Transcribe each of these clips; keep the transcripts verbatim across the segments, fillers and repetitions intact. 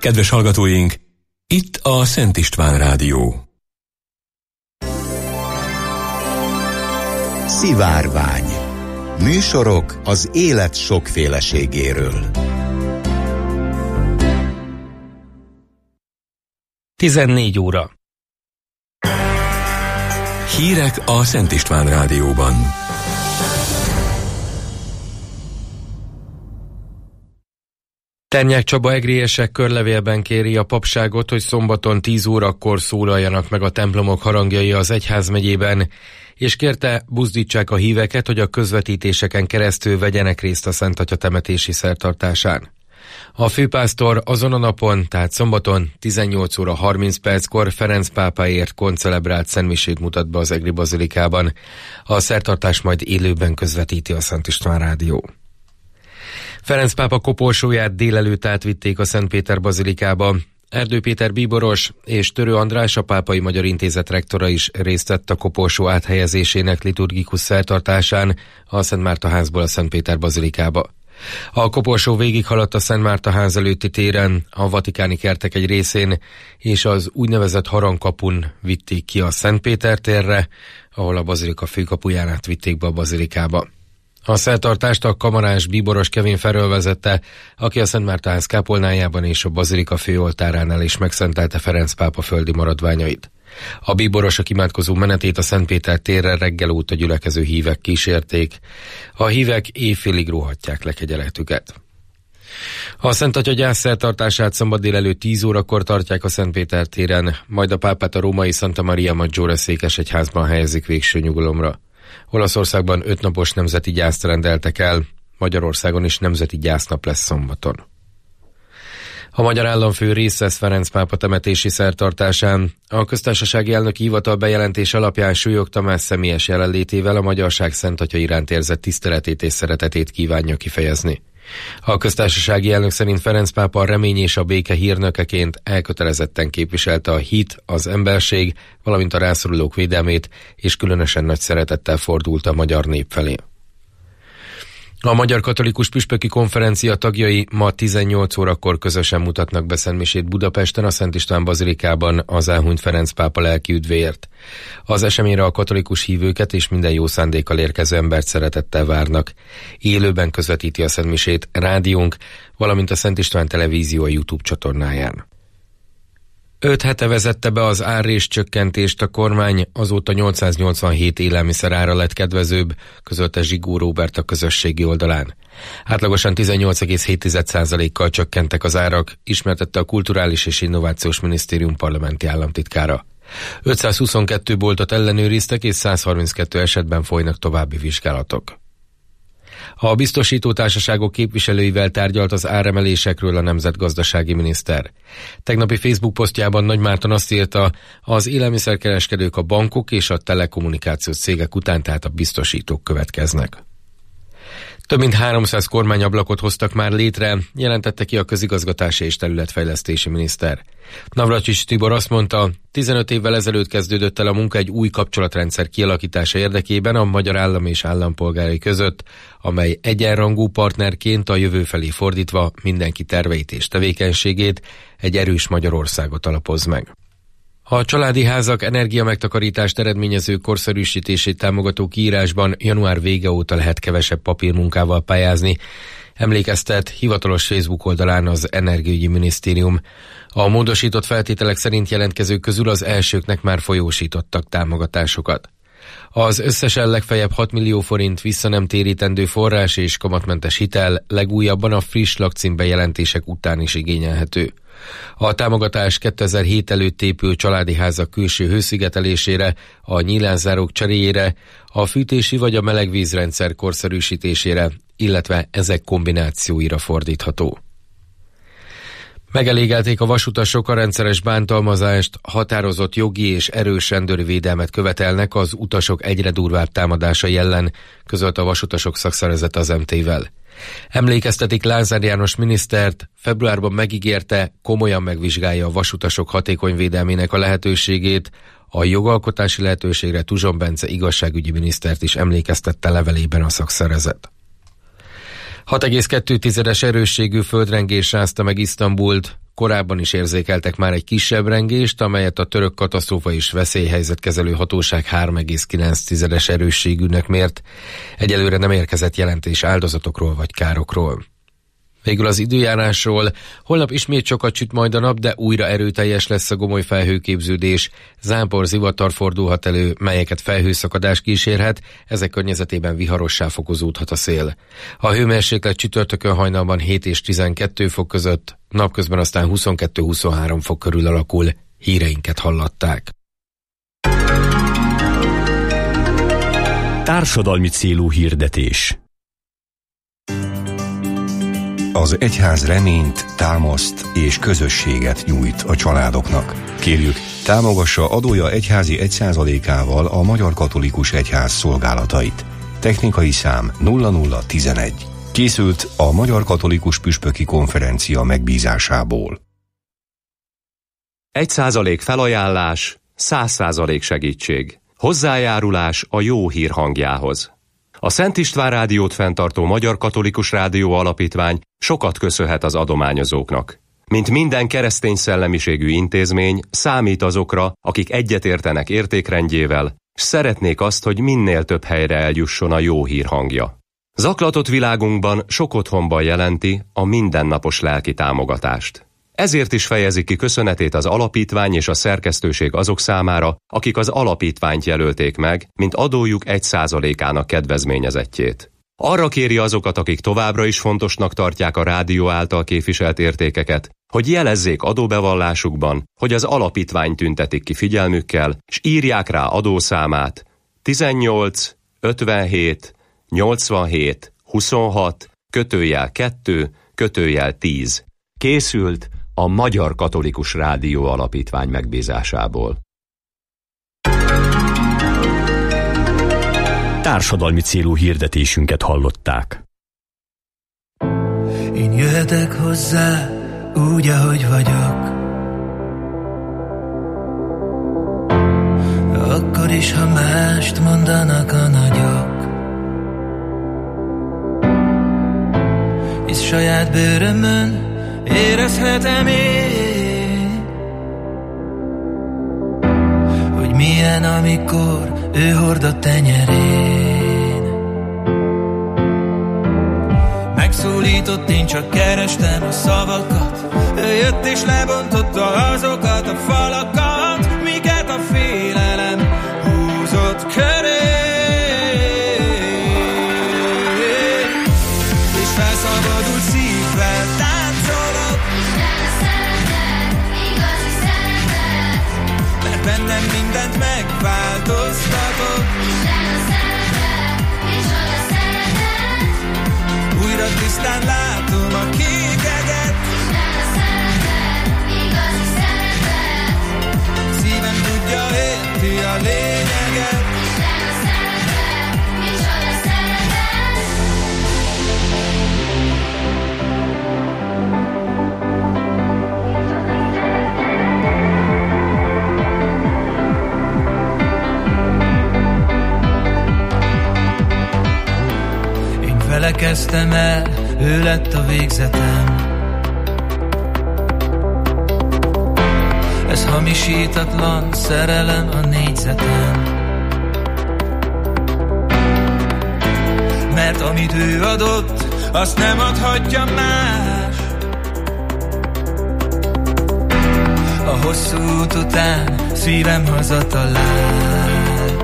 Kedves hallgatóink, itt a Szent István Rádió. Szivárvány. Műsorok az élet sokféleségéről. tizennégy óra. Hírek a Szent István Rádióban. Ternyák Csaba egriesek körlevélben kéri a papságot, hogy szombaton tíz órakor szólaljanak meg a templomok harangjai az egyházmegyében, és kérte, buzdítsák a híveket, hogy a közvetítéseken keresztül vegyenek részt a Szent Atya temetési szertartásán. A főpásztor azon a napon, tehát szombaton tizennyolc óra harminc perckor Ferenc pápáért koncelebrált szentmisét mutat be az Egri bazilikában. A szertartás majd élőben közvetíti a Szent István Rádió. Ferenc pápa koporsóját délelőtt átvitték a Szent Péter bazilikába. Erdő Péter bíboros és Törő András, a Pápai Magyar Intézet rektora is részt vett a koporsó áthelyezésének liturgikus szertartásán a Szent Márta házból a Szent Péter bazilikába. A koporsó végighaladt a Szent Márta ház előtti téren, a vatikáni kertek egy részén, és az úgynevezett harangkapun vitték ki a Szent Péter térre, ahol a bazilika főkapuján át vitték be a bazilikába. A szertartást a kamarás bíboros Kevin Feröl vezette, aki a Szent Márta ház kápolnájában és a bazilika főoltáránál is megszentelte Ferenc pápa földi maradványait. A bíboros a imádkozó menetét a Szent Péter térre reggel óta gyülekező hívek kísérték. A hívek éjfélig róhatják le kegyeletüket. A Szent Atya gyászszertartását szombat délelőtt tíz órakor tartják a Szent Péter téren, majd a pápát a római Santa Maria Maggiore székesegyházban helyezik végső nyugalomra. Olaszországban ötnapos nemzeti gyászt rendeltek el, Magyarországon is nemzeti gyásznap lesz szombaton. A magyar államfő részt vesz Ferenc pápa temetési szertartásán. A köztársasági elnöki hivatal bejelentés alapján Súlyog Tamás személyes jelenlétével a magyarság Szent Atya iránt érzett tiszteletét és szeretetét kívánja kifejezni. A köztársasági elnök szerint Ferenc pápa a remény és a béke hírnökeként elkötelezetten képviselte a hit, az emberség, valamint a rászorulók védelmét, és különösen nagy szeretettel fordult a magyar nép felé. A Magyar Katolikus Püspöki Konferencia tagjai ma tizennyolc órakor közösen mutatnak be szentmisét Budapesten a Szent István bazilikában az elhunyt Ferenc pápa lelki üdvéért. Az eseményre a katolikus hívőket és minden jó szándékkal érkező embert szeretettel várnak. Élőben közvetíti a szentmisét rádiónk, valamint a Szent István Televízió a YouTube csatornáján. Öt hete vezette be az árrés csökkentést a kormány, azóta nyolcszáznyolcvanhét élelmiszer ára lett kedvezőbb, közölte Zsigó Róbert a közösségi oldalán. Átlagosan tizennyolc egész hét százalékkal csökkentek az árak, ismertette a Kulturális és Innovációs Minisztérium parlamenti államtitkára. ötszázhuszonkettő boltot ellenőriztek, és száz harminckettő esetben folynak további vizsgálatok. A biztosítótársaságok képviselőivel tárgyalt az áremelésekről a nemzetgazdasági miniszter. Tegnapi Facebook posztjában Nagy Márton azt írta, az élelmiszerkereskedők a bankok és a telekommunikációs cégek után, tehát a biztosítók következnek. Több mint háromszáz kormányablakot hoztak már létre, jelentette ki a közigazgatási és területfejlesztési miniszter. Navracsics Tibor azt mondta, tizenöt évvel ezelőtt kezdődött el a munka egy új kapcsolatrendszer kialakítása érdekében a magyar állam és állampolgárai között, amely egyenrangú partnerként a jövő felé fordítva mindenki terveit és tevékenységét egy erős Magyarországot alapoz meg. A családi házak energiamegtakarítást eredményező korszerűsítését támogató kiírásban január vége óta lehet kevesebb papírmunkával pályázni, emlékeztet hivatalos Facebook oldalán az Energiaügyi Minisztérium. A módosított feltételek szerint jelentkezők közül az elsőknek már folyósítottak támogatásokat. Az összesen legfeljebb hat millió forint visszanemtérítendő forrás és kamatmentes hitel legújabban a friss lakcím bejelentések után is igényelhető. A támogatás kétezer-hét előtt épült családi házak külső hőszigetelésére, a nyílászárók cseréjére, a fűtési vagy a melegvízrendszer korszerűsítésére, illetve ezek kombinációira fordítható. Megelégelték a vasutasok a rendszeres bántalmazást, határozott jogi és erős rendőri védelmet követelnek az utasok egyre durvább támadásai ellen, közölte a vasutasok szakszervezete az em té-vel. Emlékeztetik Lázár János minisztert, februárban megígérte, komolyan megvizsgálja a vasutasok hatékony védelmének a lehetőségét, a jogalkotási lehetőségre Tuzson Bence igazságügyi minisztert is emlékeztette levelében a szakszervezet. hat egész kettő erősségű földrengés rázta meg Isztambult, Korábban is érzékeltek már egy kisebb rengést, amelyet a török katasztrófa és veszélyhelyzetkezelő hatóság három egész kilenc erősségűnek mért. Egyelőre nem érkezett jelentés áldozatokról vagy károkról. Végül az időjárásról. Holnap ismét sokat süt majd a nap, de újra erőteljes lesz a gomoly felhőképződés. Zápor, zivatar fordulhat elő, melyeket felhőszakadás kísérhet, ezek környezetében viharossá fokozódhat a szél. A hőmérséklet csütörtökön hajnalban hét és tizenkettő fok között, napközben aztán huszonkettő-huszonhárom fok körül alakul. Híreinket hallatták. Társadalmi célú hirdetés. Az egyház reményt, támaszt és közösséget nyújt a családoknak. Kérjük, támogassa adója egyházi egy százalékával a Magyar Katolikus Egyház szolgálatait. Technikai szám nulla nulla tizenegy. Készült a Magyar Katolikus Püspöki Konferencia megbízásából. Egy százalék felajánlás, száz százalék segítség. Hozzájárulás a jó hír hangjához. A Szent István Rádiót fenntartó Magyar Katolikus Rádió Alapítvány sokat köszönhet az adományozóknak. Mint minden keresztény szellemiségű intézmény, számít azokra, akik egyetértenek értékrendjével, s szeretnék azt, hogy minél több helyre eljusson a jó hír hangja. Zaklatott világunkban sok otthonban jelenti a mindennapos lelki támogatást. Ezért is fejezi ki köszönetét az alapítvány és a szerkesztőség azok számára, akik az alapítványt jelölték meg, mint adójuk egy százalékának kedvezményezettjét. Arra kéri azokat, akik továbbra is fontosnak tartják a rádió által képviselt értékeket, hogy jelezzék adóbevallásukban, hogy az alapítvány tüntetik ki figyelmükkel, s írják rá adószámát tizennyolc ötvenhét nyolcvanhét huszonhat kötőjel kettő kötőjel tíz. Készült a Magyar Katolikus Rádió Alapítvány megbízásából. Társadalmi célú hirdetésünket hallották. Én jöhetek hozzá úgy, ahogy vagyok, akkor is, ha mást mondanak a nagyok. Hisz saját bőrömön érezhetem én, hogy milyen, amikor ő hord a tenyerén. Megszólított, én csak kerestem a szavakat, ő jött és lebontotta azokat a falakat, miket a félelem húzott köré. És felszabadult szívvel táncolok, mert bennem mindent megváltoztatok. Újra tisztán látom a kékeget, szívem tudja, érti a lényeget. Vele kezdtem el, ő lett a végzetem. Ez hamisítatlan szerelem a négyzetem. Mert amit ő adott, azt nem adhatja más. A hosszú út után szívem hazatalált.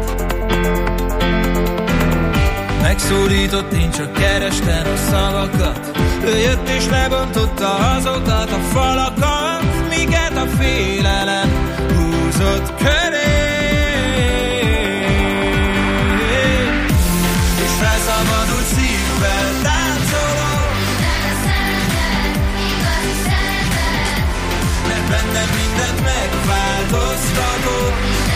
Megszólított, én csak kerestem a szavakat, ő jött és lebontotta azokat a falakat, miket a félelem húzott köré. És felszabadult szívvel táncolok, mert bennem mindent megváltoztatok.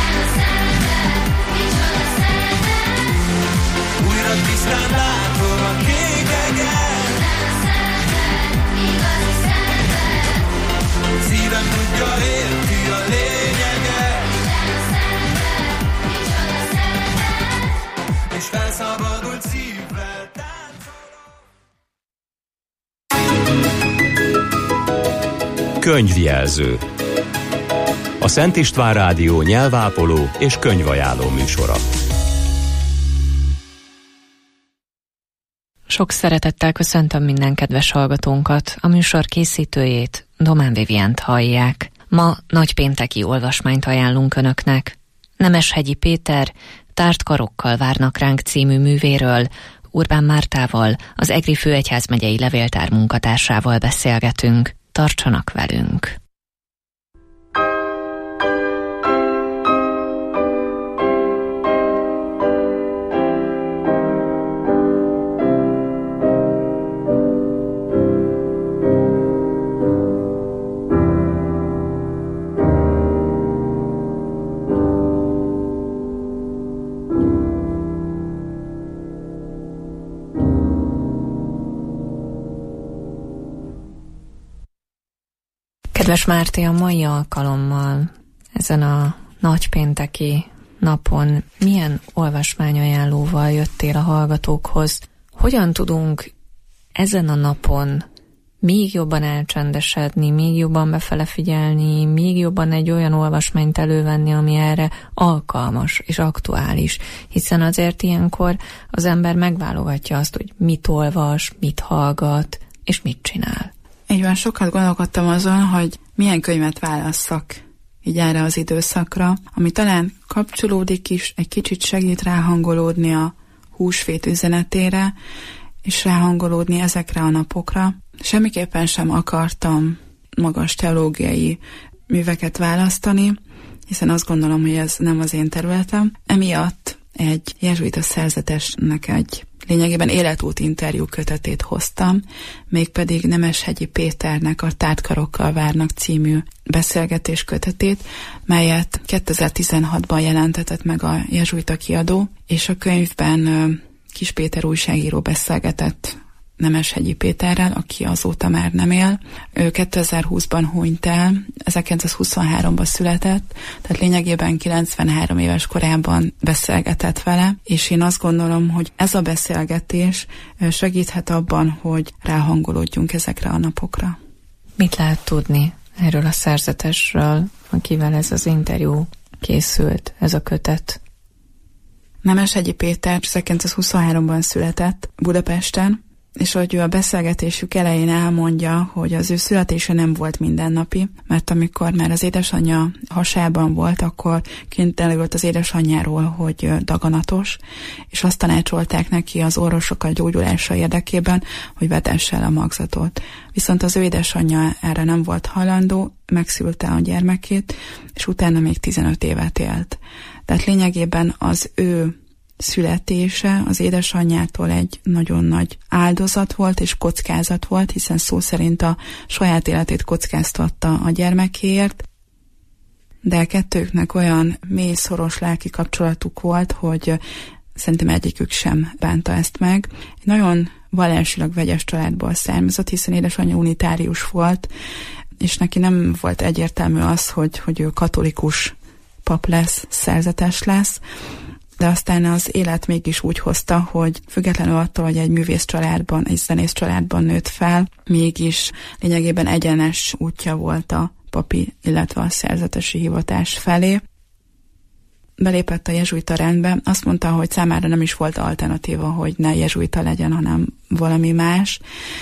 Újra tisztán látom a kékeget, szívem tudja, érti a lényeget. És felszabadult szívvel táncolok. Könyvjelző. A Szent István Rádió nyelvápoló és könyvajánló műsora. Sok szeretettel köszöntöm minden kedves hallgatónkat, a műsor készítőjét, Domán Vivient hallják. Ma nagypénteki olvasmányt ajánlunk Önöknek. Nemeshegyi Péter Tárt karokkal várnak ránk című művéről Urbán Mártával, az Egri Főegyházmegyei Levéltár munkatársával beszélgetünk. Tartsanak velünk! Kedves Márti, a mai alkalommal ezen a nagypénteki napon milyen olvasmányajánlóval jöttél a hallgatókhoz? Hogyan tudunk ezen a napon még jobban elcsendesedni, még jobban befele figyelni, még jobban egy olyan olvasmányt elővenni, ami erre alkalmas és aktuális? Hiszen azért ilyenkor az ember megválogatja azt, hogy mit olvas, mit hallgat és mit csinál. Így van, sokat gondolkodtam azon, hogy milyen könyvet válasszak így erre az időszakra, ami talán kapcsolódik is, egy kicsit segít ráhangolódni a húsvét üzenetére, és ráhangolódni ezekre a napokra. Semmiképpen sem akartam magas teológiai műveket választani, hiszen azt gondolom, hogy ez nem az én területem. Emiatt egy jezsuita szerzetesnek egy lényegében életút interjú kötetét hoztam, mégpedig Nemeshegyi Péternek a Tárt karokkal várnak című beszélgetés kötetét, melyet kétezer-tizenhatban jelentetett meg a jezsuita kiadó, és a könyvben Kis Péter újságíró beszélgetett Nemeshegyi Péterrel, aki azóta már nem él. Ő kétezer-húszban hunyt el, ezerkilencszázhuszonháromban született, tehát lényegében kilencvenhárom éves korában beszélgetett vele, és én azt gondolom, hogy ez a beszélgetés segíthet abban, hogy ráhangolódjunk ezekre a napokra. Mit lehet tudni erről a szerzetesről, akivel ez az interjú készült, ez a kötet? Nemeshegyi Péter ezerkilencszázhuszonháromban született Budapesten, és hogy ő a beszélgetésük elején elmondja, hogy az ő születése nem volt mindennapi, mert amikor már az édesanyja hasában volt, akkor kint előtt az édesanyjáról, hogy daganatos, és azt tanácsolták neki az orvosok a gyógyulása érdekében, hogy vetesse el a magzatot. Viszont az ő édesanyja erre nem volt hajlandó, megszülte a gyermekét, és utána még tizenöt évet élt. Tehát lényegében az ő születése az édesanyjától egy nagyon nagy áldozat volt és kockázat volt, hiszen szó szerint a saját életét kockáztatta a gyermekéért, de kettőknek olyan mély, szoros lelki kapcsolatuk volt, hogy szerintem egyikük sem bánta ezt meg. Egy nagyon vallásilag vegyes családból származott, hiszen édesanyja unitárius volt, és neki nem volt egyértelmű az, hogy, hogy ő katolikus pap lesz, szerzetes lesz, de aztán az élet mégis úgy hozta, hogy függetlenül attól, hogy egy művész családban, egy zenész családban nőtt fel, mégis lényegében egyenes útja volt a papi, illetve a szerzetesi hivatás felé. Belépett a jezsuita rendbe, azt mondta, hogy számára nem is volt alternatíva, hogy ne jezsuita legyen, hanem valami más,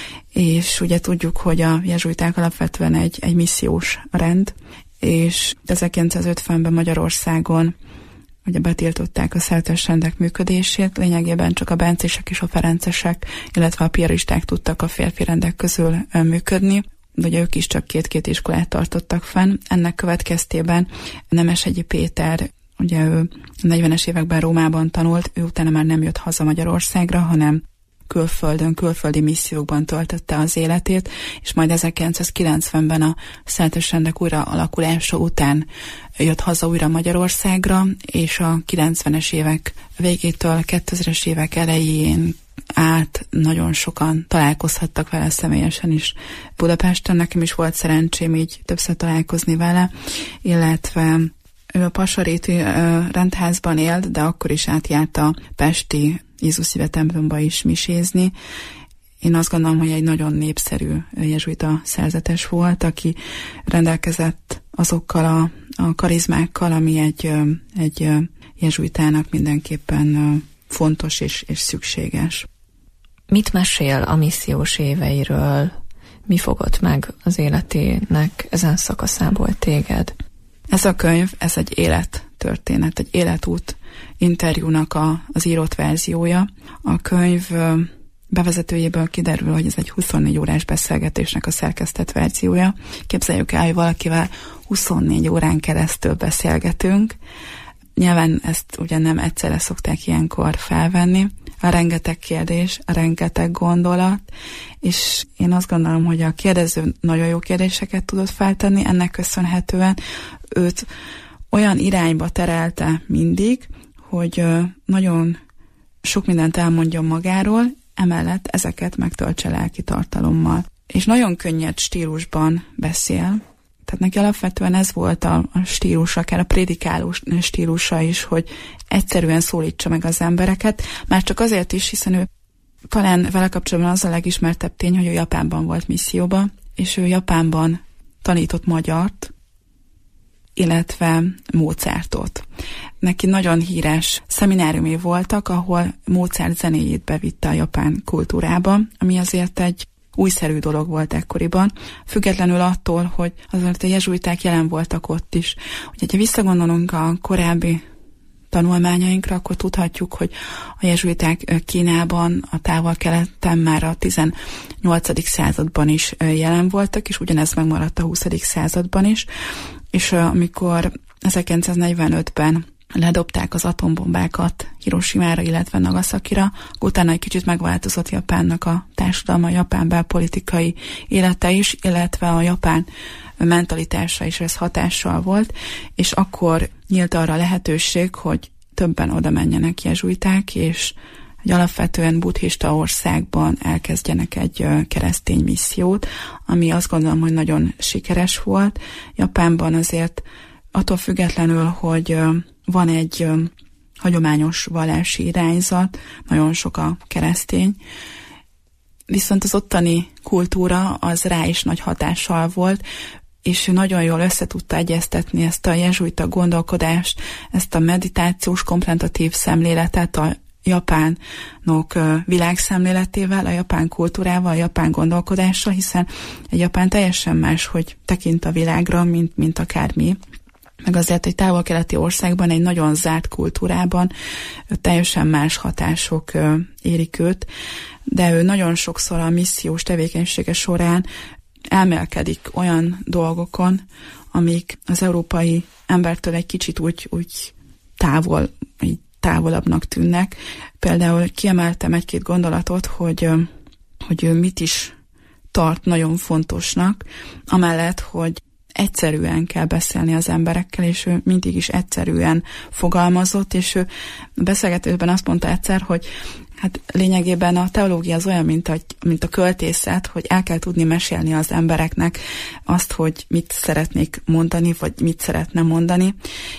és ugye tudjuk, hogy a jezsuiták alapvetően egy, egy missziós rend, és ezerkilencszázötvenben Magyarországon ugye betiltották a szerzetes rendek működését, lényegében csak a bencések és a ferencesek, illetve a piaristák tudtak a férfi rendek közül működni. Ugye ők is csak két-két iskolát tartottak fenn. Ennek következtében Nemeshegyi Péter, ugye ő negyvenes években Rómában tanult, ő utána már nem jött haza Magyarországra, hanem külföldön, külföldi missziókban töltötte az életét, és majd ezerkilencszázkilencvenben a szerzetes rendek újra alakulása után jött haza újra Magyarországra, és a kilencvenes évek végétől kétezres évek elején át nagyon sokan találkozhattak vele személyesen is Budapesten. Nekem is volt szerencsém így többször találkozni vele, illetve ő a Pasaréti rendházban élt, de akkor is átjárt a pesti Jézus Szíve templomba is misézni, Én azt gondolom, hogy egy nagyon népszerű jezsuita szerzetes volt, aki rendelkezett azokkal a, a karizmákkal, ami egy, egy jezsuitának mindenképpen fontos és, és szükséges. Mit mesél a missziós éveiről? Mi fogott meg az életének ezen szakaszából téged? Ez a könyv, ez egy élettörténet, egy életút interjúnak a, az írott verziója. A könyv bevezetőjéből kiderül, hogy ez egy huszonnégy órás beszélgetésnek a szerkesztett verziója. Képzeljük el, hogy valakivel huszonnégy órán keresztül beszélgetünk. Nyilván ezt ugye nem egyszerre szokták ilyenkor felvenni. A rengeteg kérdés, a rengeteg gondolat, és én azt gondolom, hogy a kérdező nagyon jó kérdéseket tudott feltenni, ennek köszönhetően őt olyan irányba terelte mindig, hogy nagyon sok mindent elmondjon magáról, emellett ezeket megtöltse lelki tartalommal. És nagyon könnyed stílusban beszél, tehát neki alapvetően ez volt a, a stílus, akár a prédikáló stílusa is, hogy egyszerűen szólítsa meg az embereket, már csak azért is, hiszen ő talán vele kapcsolatban az a legismertebb tény, hogy ő Japánban volt misszióban, és ő Japánban tanított magyart, illetve Mozartot. Neki nagyon híres szemináriumé voltak, ahol Mozart zenéjét bevitte a japán kultúrába, ami azért egy újszerű dolog volt ekkoriban, függetlenül attól, hogy azért a jezsuiták jelen voltak ott is. Ugye, ha visszagondolunk a korábbi tanulmányainkra, akkor tudhatjuk, hogy a jezsuiták Kínában, a távol-keleten már a tizennyolcadik században is jelen voltak, és ugyanez megmaradt a huszadik században is, és amikor ezerkilencszáznegyvenötben ledobták az atombombákat Hirosimára, illetve Nagasakira, utána egy kicsit megváltozott Japánnak a társadalma, a japán belpolitikai élete is, illetve a japán mentalitása is ez hatással volt, és akkor nyílt arra a lehetőség, hogy többen oda menjenek jezsuiták, és egy alapvetően buddhista országban elkezdjenek egy keresztény missziót, ami azt gondolom, hogy nagyon sikeres volt. Japánban azért attól függetlenül, hogy van egy hagyományos vallási irányzat, nagyon sok a keresztény, viszont az ottani kultúra az rá is nagy hatással volt, és ő nagyon jól összetudta egyeztetni ezt a jezsuita gondolkodást, ezt a meditációs, kontemplatív szemléletet a japánok világszemléletével, a japán kultúrával, a japán gondolkodással, hiszen egy japán teljesen más, hogy tekint a világra, mint, mint akár mi. Meg azért egy távol-keleti országban, egy nagyon zárt kultúrában teljesen más hatások érik őt, de ő nagyon sokszor a missziós tevékenysége során elmélkedik olyan dolgokon, amik az európai embertől egy kicsit úgy, úgy távol, így távolabbnak tűnnek. Például kiemeltem egy-két gondolatot, hogy, hogy ő mit is tart nagyon fontosnak, amellett, hogy egyszerűen kell beszélni az emberekkel, és ő mindig is egyszerűen fogalmazott, és ő a beszélgetőben azt mondta egyszer, hogy hát lényegében a teológia az olyan, mint a, mint a költészet, hogy el kell tudni mesélni az embereknek azt, hogy mit szeretnék mondani, vagy mit szeretne mondani,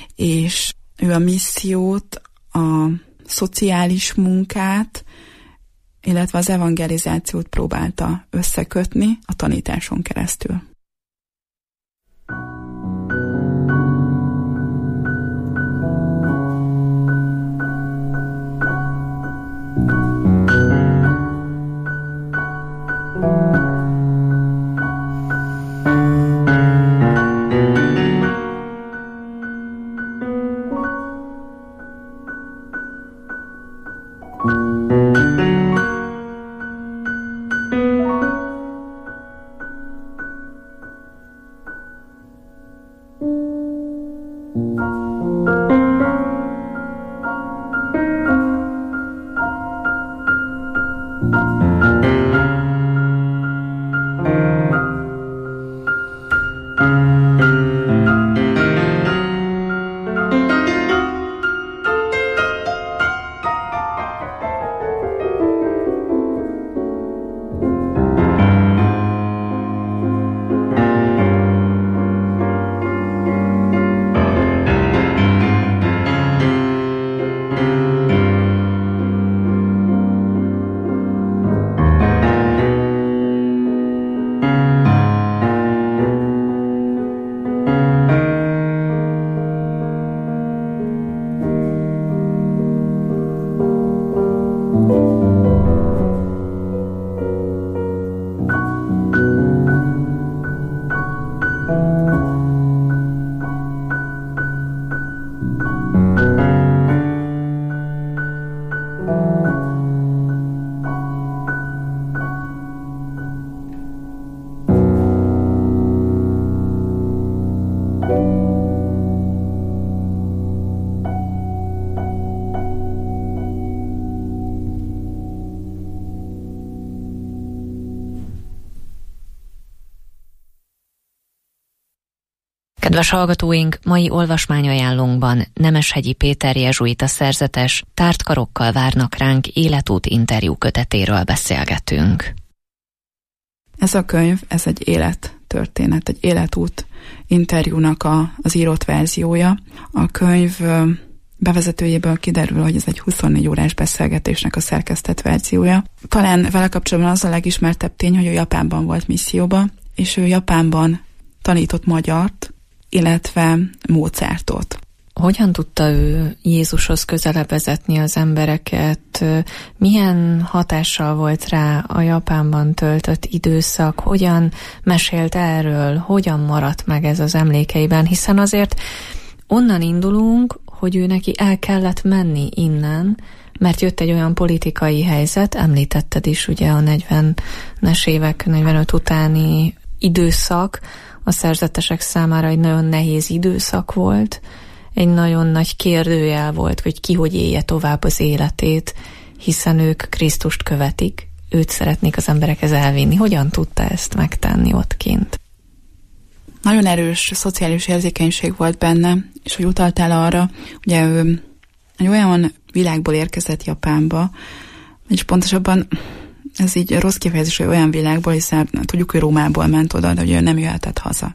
és ő a missziót, a szociális munkát, illetve az evangelizációt próbálta összekötni a tanításon keresztül. Kedves hallgatóink, mai olvasmányajánlónkban Nemeshegyi Péter jezsuita szerzetes Tárt karokkal várnak ránk életút interjú kötetéről beszélgetünk. Ez a könyv, ez egy élettörténet, egy életút interjúnak a, az írott verziója. A könyv bevezetőjéből kiderül, hogy ez egy huszonnégy órás beszélgetésnek a szerkesztett verziója. Talán vele kapcsolatban az a legismertebb tény, hogy ő Japánban volt misszióban, és ő Japánban tanított magyart, illetve Mozartot. Hogyan tudta ő Jézushoz közelebb vezetni az embereket? Milyen hatással volt rá a Japánban töltött időszak? Hogyan mesélt erről? Hogyan maradt meg ez az emlékeiben? Hiszen azért onnan indulunk, hogy ő neki el kellett menni innen, mert jött egy olyan politikai helyzet, említetted is ugye a negyvenes évek, negyvenöt utáni időszak, a szerzetesek számára egy nagyon nehéz időszak volt, egy nagyon nagy kérdőjel volt, hogy ki hogy élje tovább az életét, hiszen ők Krisztust követik, őt szeretnék az emberekhez elvinni. Hogyan tudta ezt megtenni ott kint? Nagyon erős szociális érzékenység volt benne, és hogy utaltál arra, ugye ő egy olyan világból érkezett Japánba, és pontosabban ez így rossz kifejezés, hogy olyan világból, hiszen tudjuk, hogy Rómából ment oda, de hogy ő nem jöhetett haza.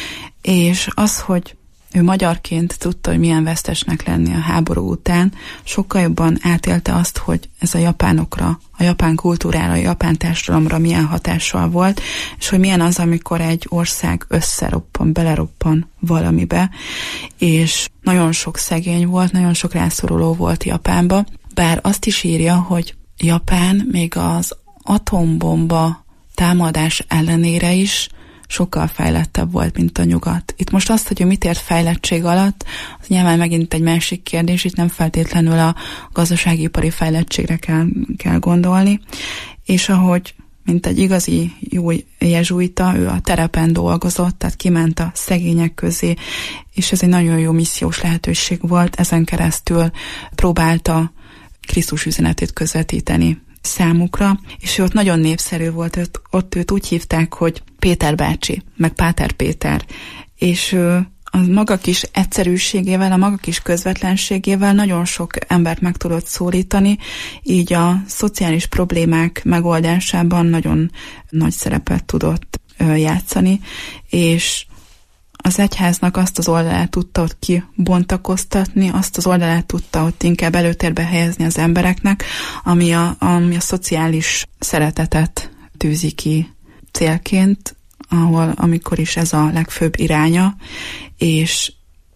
És az, hogy ő magyarként tudta, hogy milyen vesztesnek lenni a háború után, sokkal jobban átélte azt, hogy ez a japánokra, a japán kultúrára, a japán társadalomra milyen hatással volt, és hogy milyen az, amikor egy ország összeroppan, beleroppan valamibe, és nagyon sok szegény volt, nagyon sok rászoruló volt Japánba, bár azt is írja, hogy Japán még az atombomba támadás ellenére is sokkal fejlettebb volt, mint a nyugat. Itt most azt, hogy mit ért fejlettség alatt, az nyilván megint egy másik kérdés, itt nem feltétlenül a gazdasági-ipari fejlettségre kell, kell gondolni, és ahogy, mint egy igazi jó jezsuita, ő a terepen dolgozott, tehát kiment a szegények közé, és ez egy nagyon jó missziós lehetőség volt, ezen keresztül próbálta Krisztus üzenetét közvetíteni számukra, és ő ott nagyon népszerű volt, ott, ott őt úgy hívták, hogy Péter bácsi, meg Páter Péter, és a maga kis egyszerűségével, a maga kis közvetlenségével nagyon sok embert meg tudott szólítani, így a szociális problémák megoldásában nagyon nagy szerepet tudott játszani, és az egyháznak azt az oldalát tudta ott kibontakoztatni, azt az oldalát tudta ott inkább előtérbe helyezni az embereknek, ami a, ami a szociális szeretetet tűzi ki célként, ahol amikor is ez a legfőbb iránya, és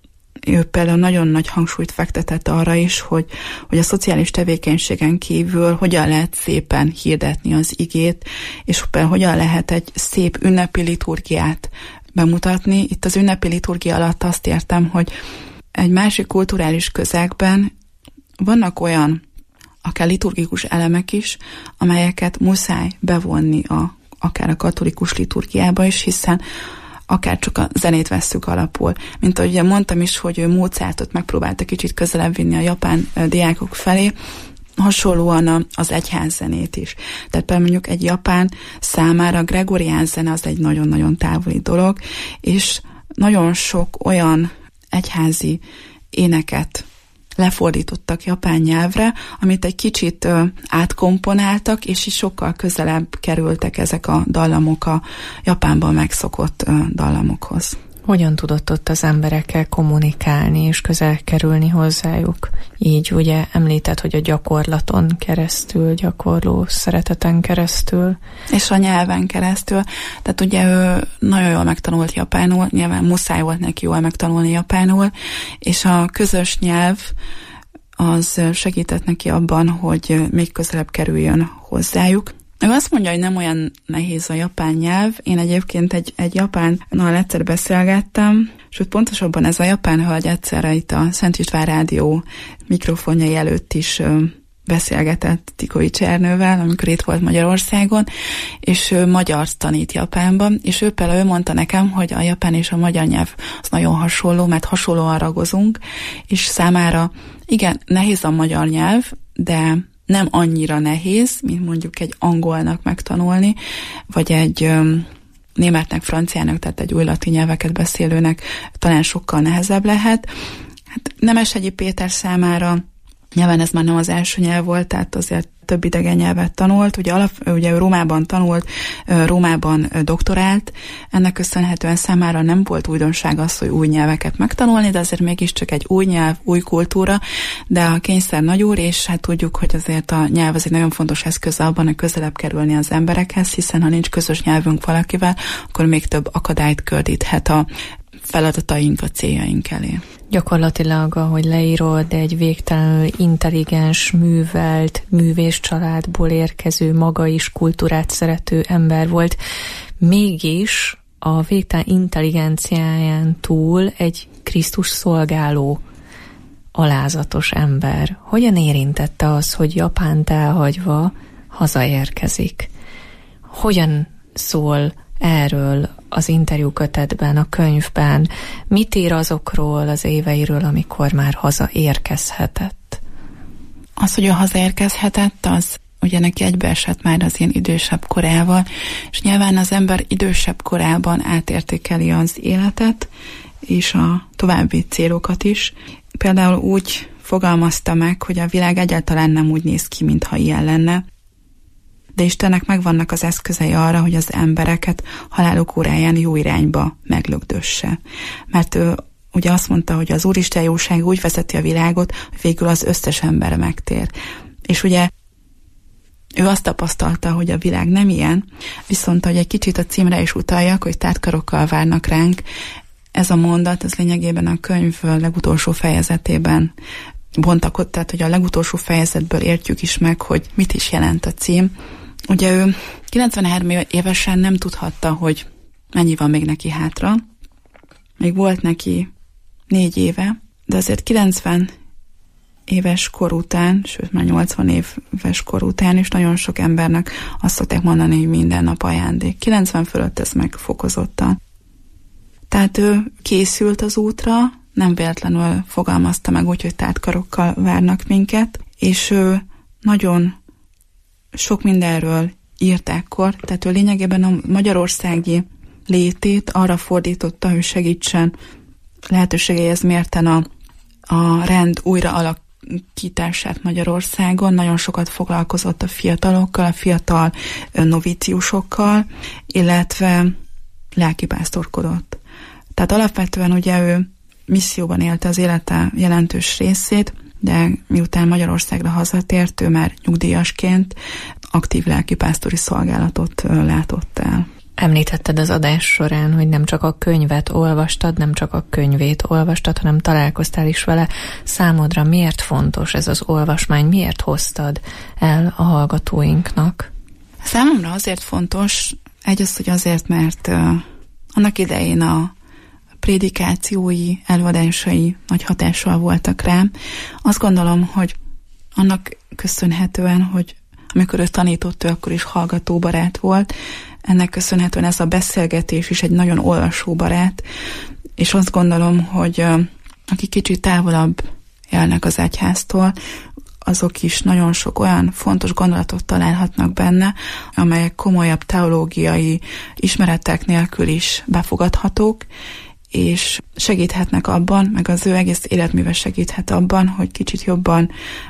ő például nagyon nagy hangsúlyt fektetett arra is, hogy, hogy a szociális tevékenységen kívül hogyan lehet szépen hirdetni az igét, és például hogyan lehet egy szép ünnepi liturgiát bemutatni. Itt az ünnepi liturgia alatt azt értem, hogy egy másik kulturális közegben vannak olyan, akár liturgikus elemek is, amelyeket muszáj bevonni a, akár a katolikus liturgiába is, hiszen akár csak a zenét vesszük alapul. Mint ahogy ugye mondtam is, hogy ő Mozartot megpróbálta kicsit közelebb vinni a japán diákok felé, hasonlóan az egyház zenét is. Tehát például mondjuk egy japán számára a gregorián zene az egy nagyon-nagyon távoli dolog, és nagyon sok olyan egyházi éneket lefordítottak japán nyelvre, amit egy kicsit ö, átkomponáltak, és is sokkal közelebb kerültek ezek a dallamok a Japánban megszokott ö, dallamokhoz. Hogyan tudott ott az emberekkel kommunikálni és közel kerülni hozzájuk? Így ugye említett, hogy a gyakorlaton keresztül, gyakorló szereteten keresztül. És a nyelven keresztül. Tehát ugye ő nagyon jól megtanult japánul, nyilván muszáj volt neki jól megtanulni japánul, és a közös nyelv az segített neki abban, hogy még közelebb kerüljön hozzájuk. Ő azt mondja, hogy nem olyan nehéz a japán nyelv. Én egyébként egy, egy japánnal egyszer beszélgettem, és hogy pontosabban ez a japán hölgy egyszerre itt a Szent István Rádió mikrofonjai előtt is beszélgetett Tikovics Ernővel, amikor itt volt Magyarországon, és ő magyart tanít Japánban, és ő például ő mondta nekem, hogy a japán és a magyar nyelv az nagyon hasonló, mert hasonlóan ragozunk, és számára igen, nehéz a magyar nyelv, de nem annyira nehéz, mint mondjuk egy angolnak megtanulni, vagy egy, németnek, franciának, tehát egy új latin nyelveket beszélőnek talán sokkal nehezebb lehet. Hát Nemeshegyi Péter számára nyilván ez már nem az első nyelv volt, tehát azért több idegen nyelvet tanult, ugye, alap, ugye ő Rómában tanult, Rómában doktorált, ennek köszönhetően számára nem volt újdonság az, hogy új nyelveket megtanulni, de azért mégiscsak egy új nyelv, új kultúra, de a kényszer nagyúr, és hát tudjuk, hogy azért a nyelv az egy nagyon fontos eszköz abban, hogy közelebb kerülni az emberekhez, hiszen ha nincs közös nyelvünk valakivel, akkor még több akadályt gördíthet a feladataink, a céljaink elé. Gyakorlatilag, ahogy leírod, egy végtelenül intelligens, művelt, művész családból érkező, maga is kultúrát szerető ember volt. Mégis a végtelen intelligenciáján túl egy Krisztus szolgáló, alázatos ember. Hogyan érintette az, hogy Japánt elhagyva hazaérkezik? Hogyan szól erről az interjúkötetben, a könyvben? Mit ír azokról az éveiről, amikor már hazaérkezhetett? Az, hogy ő hazaérkezhetett, az ugye neki egybeesett már az ilyen idősebb korával, és nyilván az ember idősebb korában átértékeli az életet, és a további célokat is. Például úgy fogalmazta meg, hogy a világ egyáltalán nem úgy néz ki, mintha ilyen lenne, de Istennek megvannak az eszközei arra, hogy az embereket haláluk óráján jó irányba meglökdösse. Mert ő ugye azt mondta, hogy az Úristen jóság úgy vezeti a világot, hogy végül az összes ember megtér. És ugye ő azt tapasztalta, hogy a világ nem ilyen, viszont hogy egy kicsit a címre is utaljak, hogy tártkarokkal várnak ránk, ez a mondat, ez lényegében a könyv legutolsó fejezetében bontakodt, tehát hogy a legutolsó fejezetből értjük is meg, hogy mit is jelent a cím. Ugye ő kilencvenhárom évesen nem tudhatta, hogy mennyi van még neki hátra. Még volt neki négy éve, de azért kilencven éves kor után, sőt már nyolcvan éves kor után is nagyon sok embernek azt szokták mondani, hogy minden nap ajándék. kilencven fölött ez megfokozottan. Tehát ő készült az útra, nem véletlenül fogalmazta meg úgy, hogy tártkarokkal várnak minket, és ő nagyon sok mindenről írt ekkor, tehát ő lényegében a magyarországi létét arra fordította, hogy segítsen lehetőségeihez mérten a, a rend újra alakítását Magyarországon. Nagyon sokat foglalkozott a fiatalokkal, a fiatal novíciusokkal, illetve lelkipásztorkodott. Tehát alapvetően ugye ő misszióban élte az élete jelentős részét, de miután Magyarországra hazatért, ő már nyugdíjasként aktív lelkipásztori szolgálatot látott el. Említetted az adás során, hogy nem csak a könyvet olvastad, nem csak a könyvét olvastad, hanem találkoztál is vele. Számodra miért fontos ez az olvasmány? Miért hoztad el a hallgatóinknak? Számomra azért fontos, egy az, hogy azért, mert uh, annak idején a prédikációi, előadásai nagy hatással voltak rám. Azt gondolom, hogy annak köszönhetően, hogy amikor ő tanított, ő akkor is hallgatóbarát volt, ennek köszönhetően ez a beszélgetés is egy nagyon olvasóbarát, és azt gondolom, hogy uh, akik kicsit távolabb élnek az egyháztól, azok is nagyon sok olyan fontos gondolatot találhatnak benne, amelyek komolyabb teológiai ismeretek nélkül is befogadhatók, és segíthetnek abban, meg az ő egész életműve segíthet abban, hogy kicsit jobban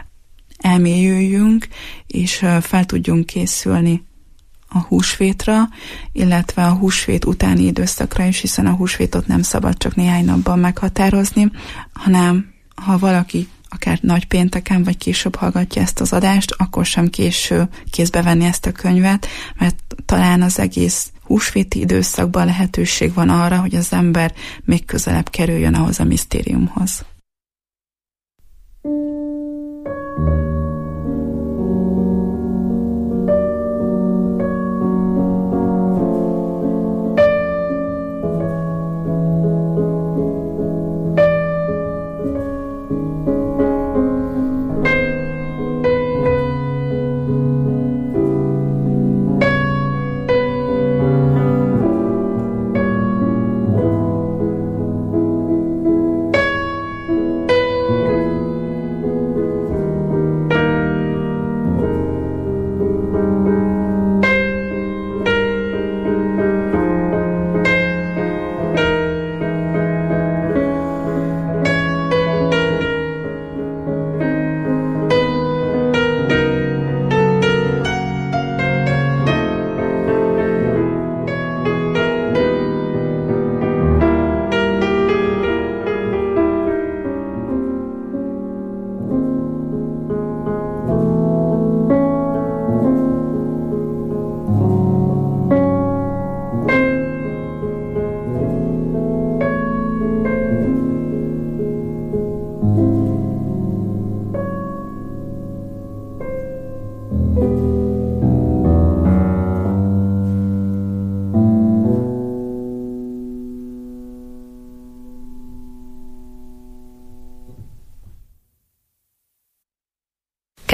elmélyüljünk, és fel tudjunk készülni a húsvétra, illetve a húsvét utáni időszakra is, hiszen a húsvétot nem szabad csak néhány napban meghatározni, hanem ha valaki akár nagypénteken, vagy később hallgatja ezt az adást, akkor sem késő kézbe venni ezt a könyvet, mert talán az egész húsvéti időszakban lehetőség van arra, hogy az ember még közelebb kerüljön ahhoz a misztériumhoz.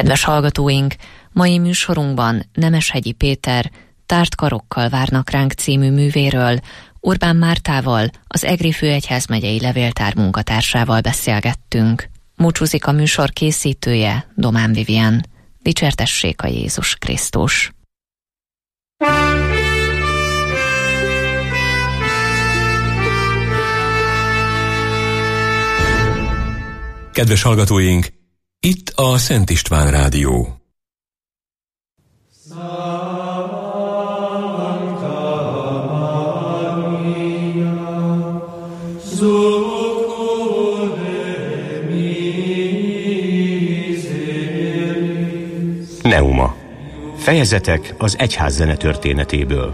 Kedves hallgatóink, mai műsorunkban Nemeshegyi Péter Tárt karokkal várnak ránk című művéről Urbán Mártával, az Egri Főegyházmegyei Levéltár munkatársával beszélgettünk. Búcsúzik a műsor készítője, Domán Vivien. Dicsértessék a Jézus Krisztus! Kedves hallgatóink, itt a Szent István Rádió. Neuma. Fejezetek az egyház zene történetéből.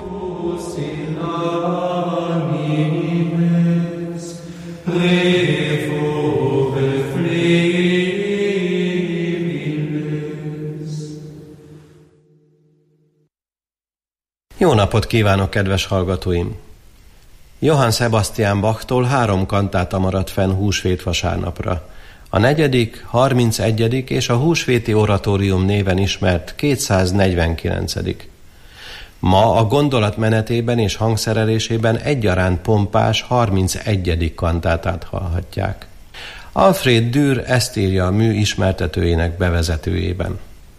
Jó napot kívánok, kedves hallgatóim! Johann Sebastian Bachtól három kantáta maradt fenn húsvét vasárnapra. A negyedik, harmincegyedik és a húsvéti oratórium néven ismert kétszáznegyvenkilencedik Ma a gondolatmenetében és hangszerelésében egyaránt pompás harmincegyedik kantátát hallhatják. Alfred Dürr ezt írja a mű ismertetőjének bevezetőjében.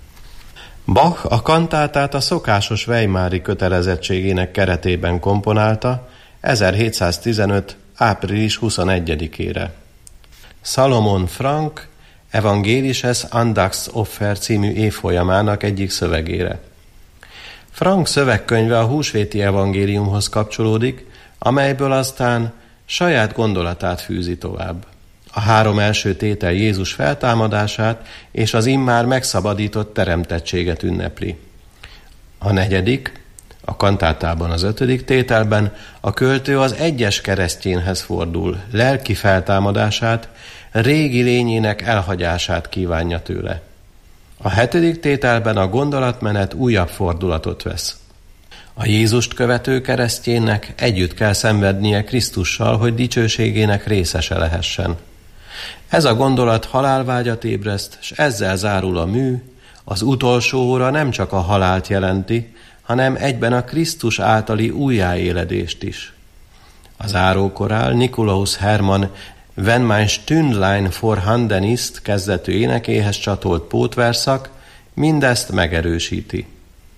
Bach a kantátát a szokásos weimári kötelezettségének keretében komponálta ezerhétszáztizenöt április huszonegyedikére. Salomon Frank Evangelisches Andachtsoffer című évfolyamának egyik szövegére. Frank szövegkönyve a húsvéti evangéliumhoz kapcsolódik, amelyből aztán saját gondolatát fűzi tovább. A három első tétel Jézus feltámadását és az immár megszabadított teremtettséget ünnepli. A negyedik, a kantátában az ötödik tételben a költő az egyes keresztjénhez fordul, lelki feltámadását, régi lényének elhagyását kívánja tőle. A hetedik tételben a gondolatmenet újabb fordulatot vesz. A Jézust követő keresztjénnek együtt kell szenvednie Krisztussal, hogy dicsőségének részese lehessen. Ez a gondolat halálvágyat ébreszt, s ezzel zárul a mű, az utolsó óra nem csak a halált jelenti, hanem egyben a Krisztus általi újjáéledést is. A zárókorál Nikolaus Hermann Wenn mein Stündlein vorhanden ist kezdetű énekéhez csatolt pótverszak mindezt megerősíti.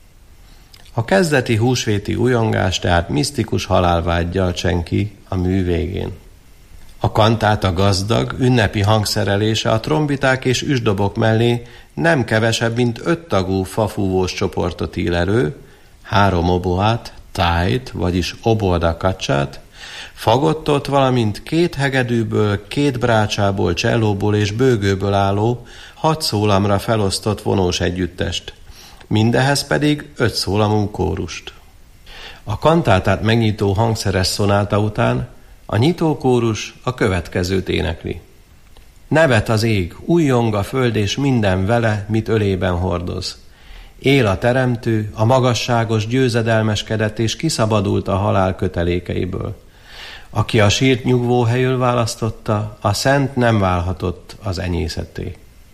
A kezdeti húsvéti újongás tehát misztikus halálvággyal cseng ki a mű végén. A kantáta gazdag, ünnepi hangszerelése a trombiták és üsdobok mellé nem kevesebb, mint öttagú fafúvós csoportot ír elő, három oboát, tájt, vagyis oboldakacsát, fagottot, valamint két hegedűből, két brácsából, csellóból és bőgőből álló, hat szólamra felosztott vonós együttest, mindehez pedig öt szólamú kórust. A kantátát megnyitó hangszeres szonáta után a nyitókórus a következőt énekli. Nevet az ég, újjong a föld és minden vele, mit ölében hordoz. Él a teremtő, a magasságos győzedelmeskedett és kiszabadult a halál kötelékeiből. Aki a sírt nyugvóhelyül választotta, a szent nem válhatott az enyészetté.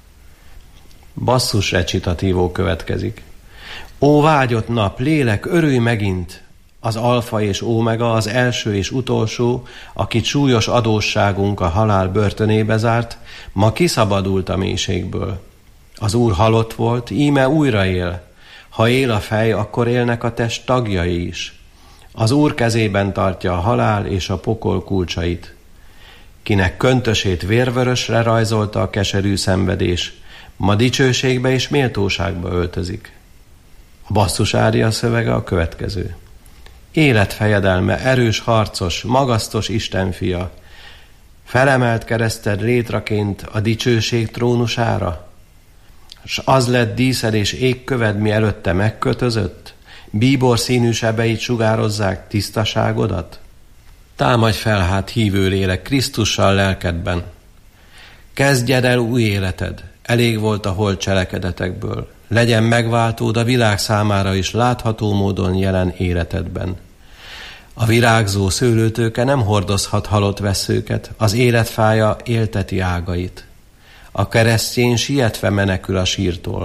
Basszus recitatívó következik. Ó vágyott nap, lélek, örülj megint! Az alfa és ómega, az első és utolsó, akit súlyos adósságunk a halál börtönébe zárt, ma kiszabadult a mélységből. Az Úr halott volt, íme újra él. Ha él a fej, akkor élnek a test tagjai is. Az Úr kezében tartja a halál és a pokol kulcsait. Kinek köntösét vérvörösre rajzolta a keserű szenvedés, ma dicsőségbe és méltóságba öltözik. A basszus ária szövege a következő. Életfejedelme, erős harcos, magasztos Isten fia, felemelt kereszted létraként a dicsőség trónusára, s az lett díszed és égköved, mi előtte megkötözött, bíbor színű sebeit sugározzák tisztaságodat? Támadj fel hát, hívő lélek, Krisztussal lelkedben. Kezdjed el új életed, elég volt a holt cselekedetekből. Legyen megváltód a világ számára is látható módon jelen életedben. A virágzó szőlőtőke nem hordozhat halott vesszőket, az életfája élteti ágait. A keresztény sietve menekül a sírtól.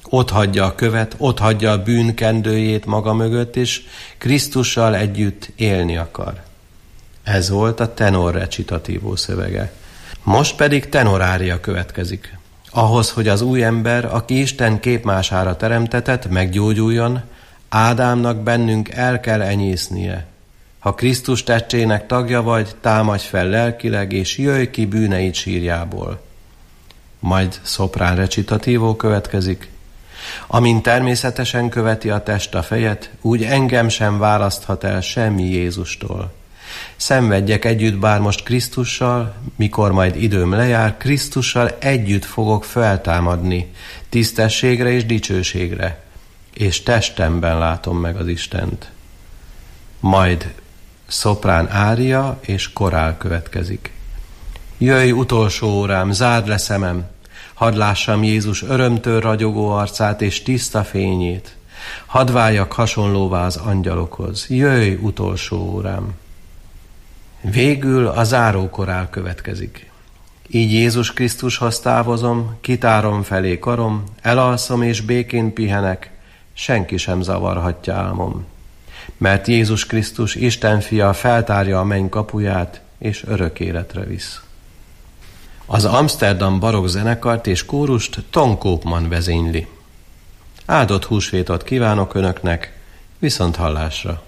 Ott hagyja a követ, ott hagyja a bűnkendőjét maga mögött, és Krisztussal együtt élni akar. Ez volt a tenor recitativo szövege. Most pedig tenorária következik. Ahhoz, hogy az új ember, aki Isten képmására teremtetett, meggyógyuljon, Ádámnak bennünk el kell enyésznie. Ha Krisztus testének tagja vagy, támadj fel lelkileg, és jöjj ki bűneid sírjából. Majd szoprán recitativo következik. Amint természetesen követi a test a fejet, úgy engem sem választhat el semmi Jézustól. Szenvedjek együtt bár most Krisztussal, mikor majd időm lejár, Krisztussal együtt fogok feltámadni, tisztességre és dicsőségre, és testemben látom meg az Istent. Majd szoprán ária és korál következik. Jöjj, utolsó órám, zárd le szemem, hadd lássam Jézus örömtől ragyogó arcát és tiszta fényét. Hadd váljak hasonlóvá az angyalokhoz. Jöjj, utolsó órám. Végül a záró korál következik. Így Jézus Krisztushoz távozom, kitárom felé karom, elalszom és békén pihenek, senki sem zavarhatja álmom. Mert Jézus Krisztus, Isten fia, feltárja a menny kapuját, és örök életre visz. Az Amsterdam barokk zenekart és kórust Ton Koopman vezényli. Áldott húsvétot kívánok Önöknek, viszont hallásra!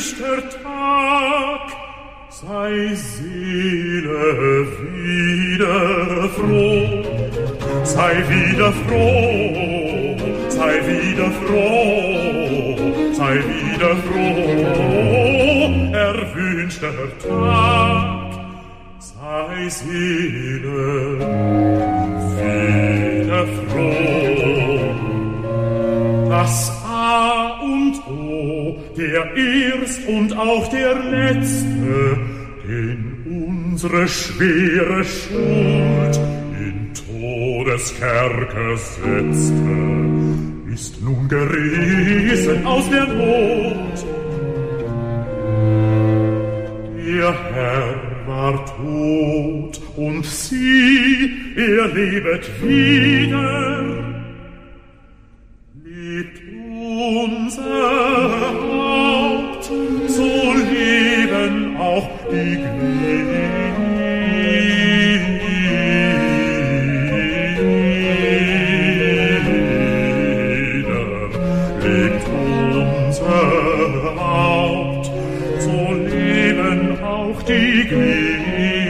erwünschter Tag, sei Seele wieder froh, sei wieder froh, sei wieder froh, sei wieder froh, erwünschter Tag, sei Seele wieder froh. Das A und O, der Erst und auch der Letzte, den unsere schwere Schuld in Todeskerker setzte, ist nun gerissen aus der Not. Der Herr war tot und sie, er lebet wieder. Lebt unser Haupt, so leben auch die Glieder. Lebt unser Haupt, so leben auch die Glieder.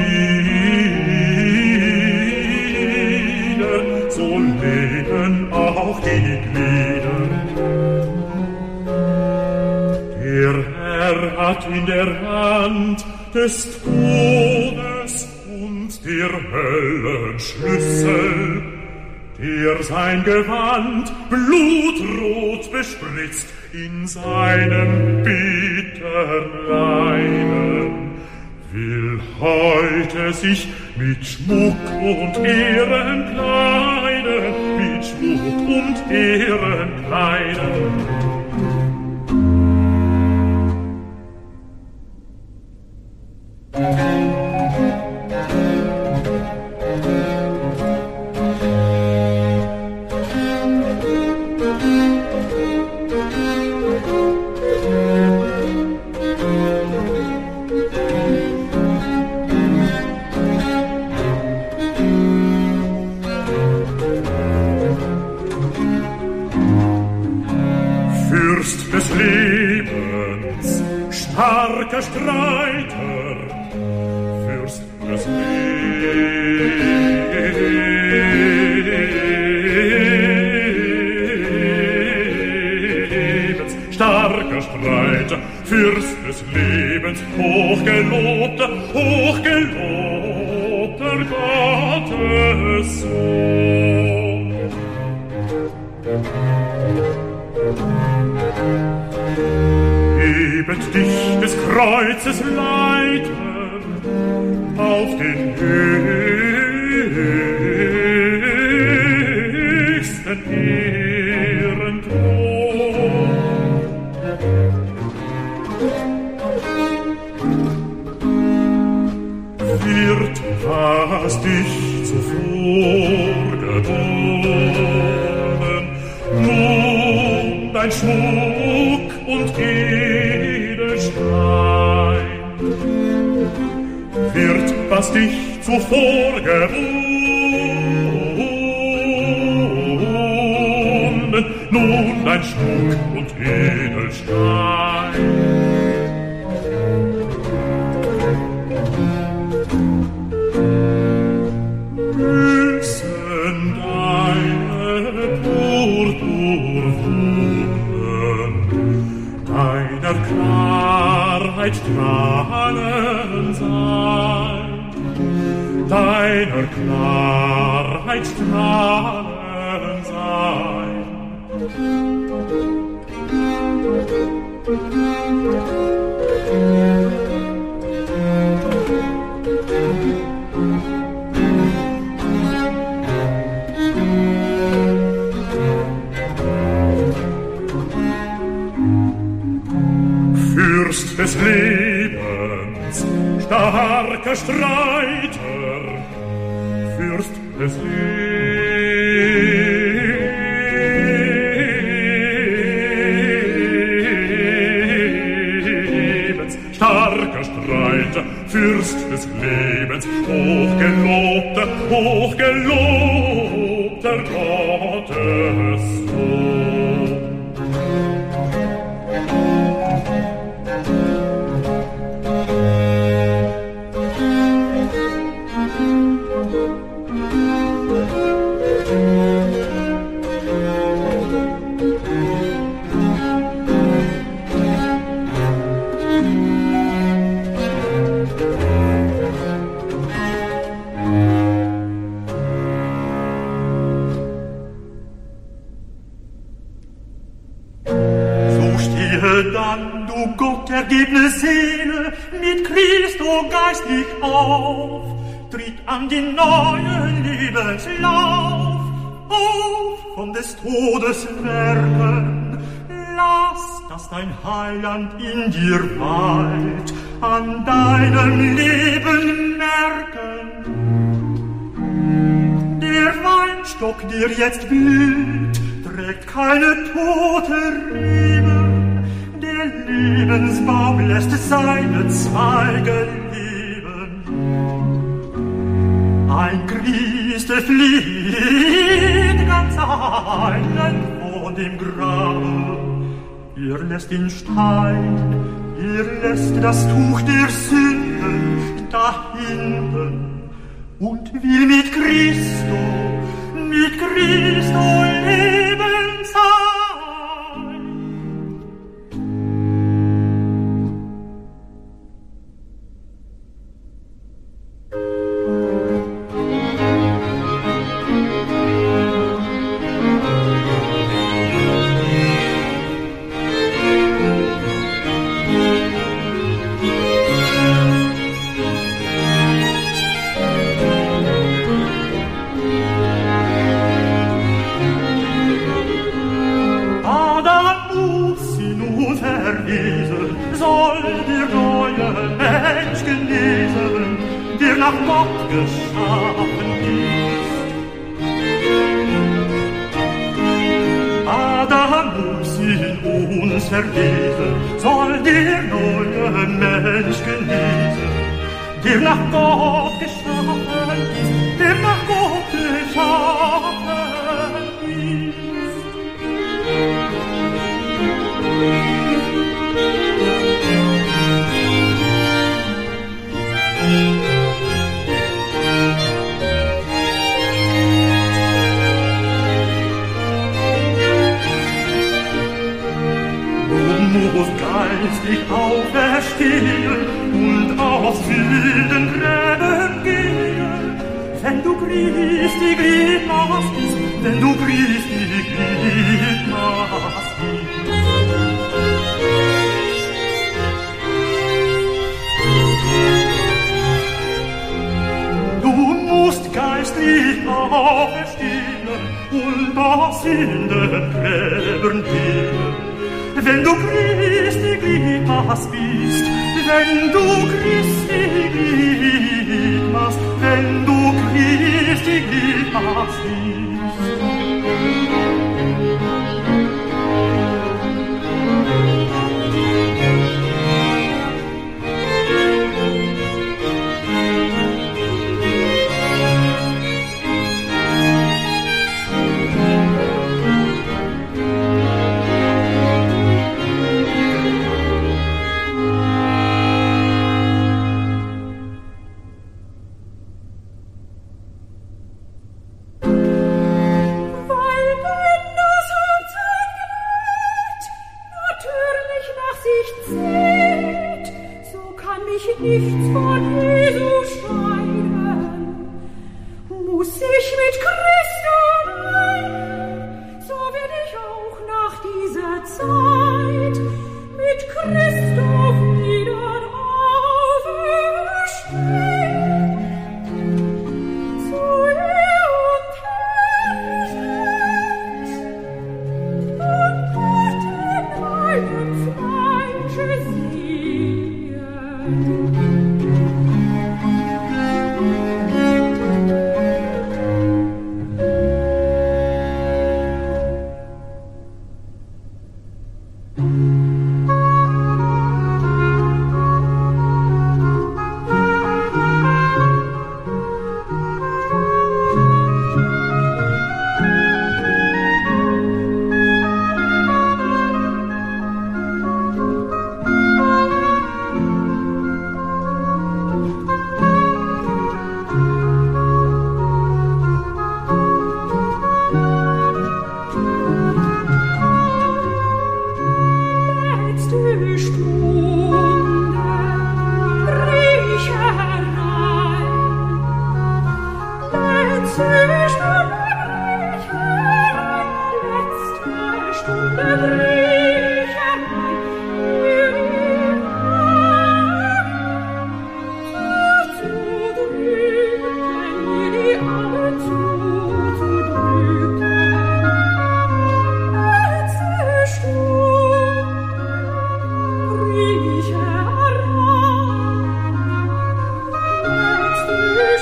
So leben auch die Glieder. Der Herr hat in der Hand des Todes und der Höllen Schlüssel, der sein Gewand blutrot bespritzt in seinem bittern Leiden, will heute sich mit Schmuck und Ehren kleiden, mit Schmuck und Ehren kleiden. Fürst des Lebens, starker Streiter, Fürst des Lebens, starker Streiter, Fürst des Lebens, hochgelobter, hochgelobter Gottes Sohn. Hebet dich des Kreuzes Leiter auf den höchsten Ehrenthron. Wird, was dich zuvor geboren, nun dein Schmuck und Edelstein, wird, was dich zuvor gewonnen, nun dein Schmuck und Edelstein. Büßen deine Purpurwunden, deiner Klarheit strahlen sein, deiner Klarheit strahlen sein. Fürst des Lebens, starker Streiter, Fürst des Lebens, starker Streiter, Fürst des Lebens, hochgelobter, hochgelobter Gottes Sohn. ergebne Seele mit Christo geistlich auf, tritt an den neuen Lebenslauf, auf von des Todes Werken, lass, dass dein Heiland in dir weilt, an deinem Leben merken. Der Weinstock, der jetzt blüht, trägt keine tote Rebe, der Lebensbaum lässt seine Zweige leben. Ein Christ flieht ganz eilen von dem Grabe, er lässt den Stein, er lässt das Tuch der Sünden da hinten und will mit Christo, mit Christo leben sein. Nach Gott geschaffen ist. Adam muss in uns erlesen, soll der neue Mensch genesen, der nach Gott geschaffen ist, der nach Gott geschaffen ist. Musst geistig auferstehen und aus wilden Gräben gehen, wenn du Christi Gliedmaß bist, wenn du Christi Gliedmaß bist. Du musst geistlich auferstehen und aus wilden Gräben gehen, wenn du Christi Gliedmaß bist, wenn du Christi Gliedmaß, wenn du Christi Gliedmaß bist.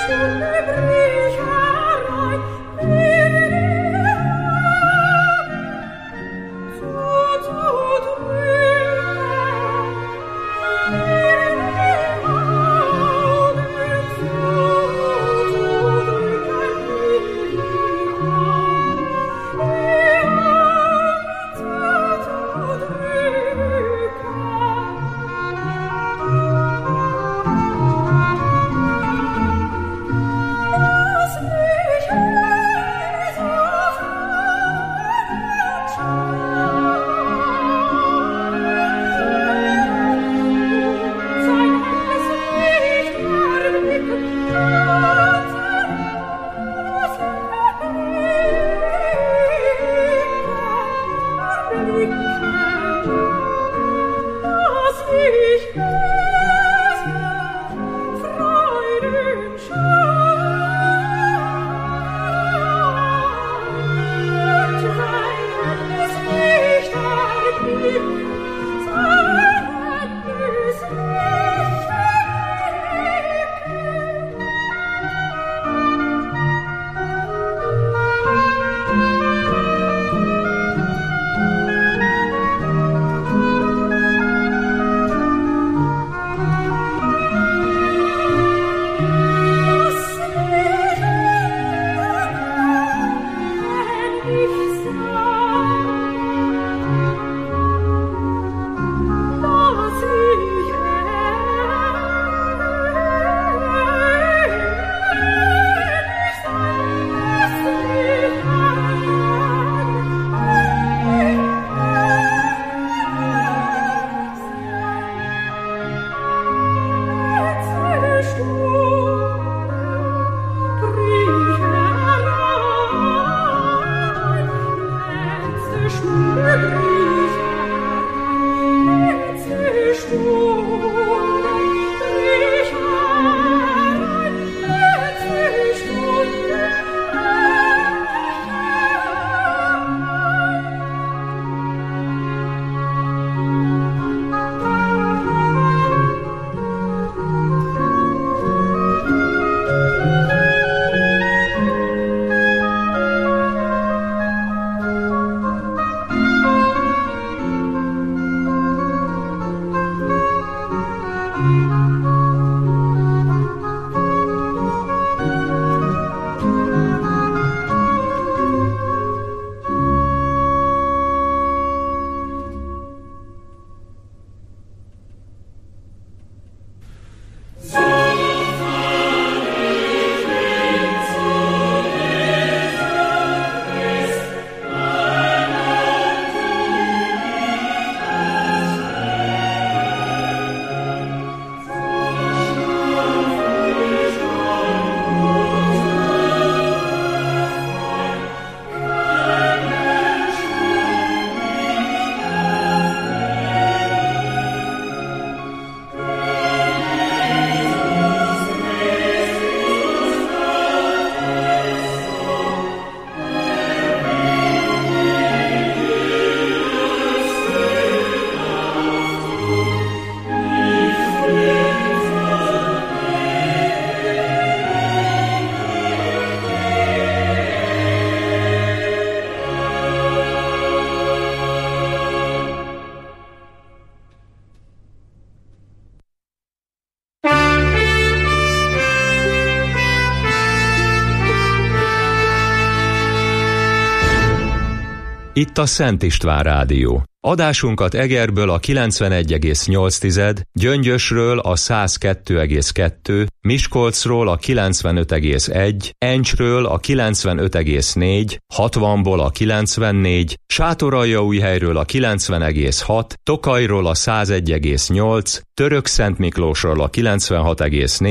Itt a Szent István Rádió. Adásunkat Egerből a kilencvenegy egész nyolc, Gyöngyösről a száz kettő egész kettő, Miskolcról a kilencvenöt egész egy, Encsről a kilencvenöt egész négy, hatvanból a kilencvennégy, Sátoraljaújhelyről a kilencven egész hat, Tokajról a száz egy egész nyolc, Törökszentmiklósról a kilencvenhat egész négy,